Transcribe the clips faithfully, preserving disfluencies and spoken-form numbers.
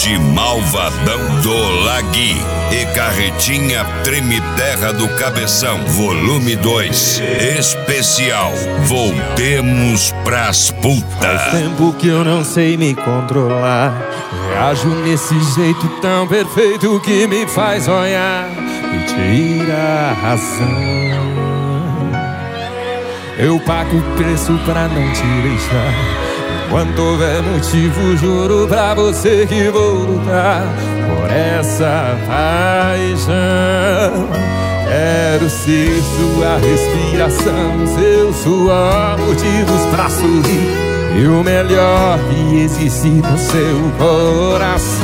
Hoje Malvadão do Lagui e Carretinha Treme Terra do Cabeção, volume dois, especial. Voltemos pras putas. Faz tempo que eu não sei me controlar. Reajo nesse jeito tão perfeito que me faz olhar e tira a razão. Eu pago o preço pra não te deixar. Enquanto houver motivo, juro pra você que vou lutar por essa paixão. Quero ser sua respiração, seu suor, motivos pra sorrir, e o melhor que existe no seu coração.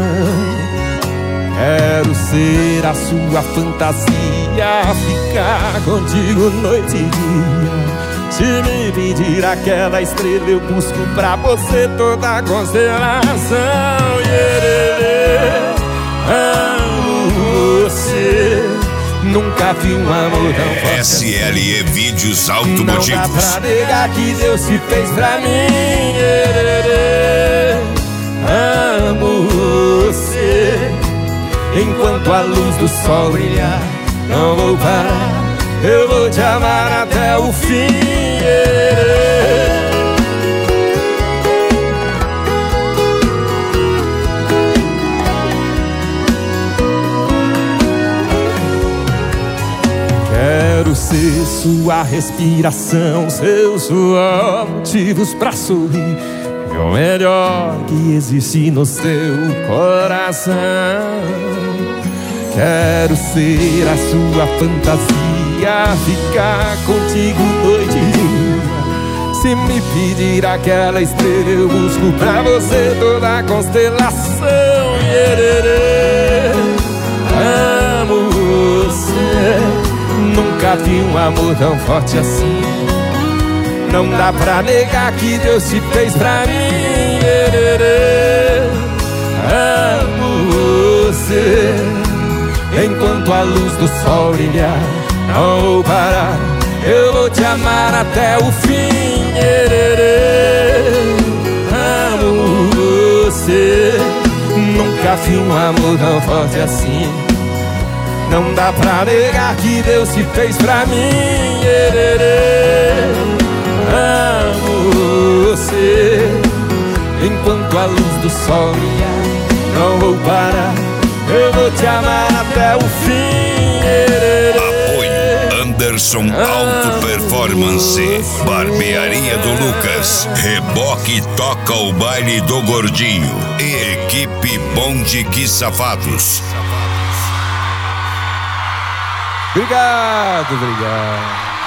Quero ser a sua fantasia, ficar contigo noite e dia. Se me pedir aquela estrela, eu busco pra você toda a constelação. Yeah, amo você. Nunca vi um amor tão forte. S L E Vídeos Automotivos. Não dá pra negar que Deus se fez pra mim. Yeah, amo você. Enquanto a luz do sol brilhar, não vou parar. Eu vou te amar até o fim. Quero ser sua respiração, seu suor, motivos pra sorrir, e o melhor que existe no seu coração. Quero ser a sua fantasia, ficar contigo noite e dia. Se me pedir aquela estrela, eu busco pra você toda a constelação. Yeah, amo você. Nunca vi um amor tão forte assim. Não dá pra negar que Deus te fez pra mim. Yeah, amo você. Enquanto a luz do sol brilhar, não vou parar. Eu vou te amar até o fim. Amo você. Nunca vi um amor tão forte assim. Não dá pra negar que Deus se fez pra mim. Amo você. Enquanto a luz do sol brilhar, não vou parar. Eu vou te amar até o fim. Apoio Anderson Auto Performance, Barbearia do Lucas, Reboque Toca o Baile do Gordinho e Equipe Bonde Que Safados. Obrigado, obrigado.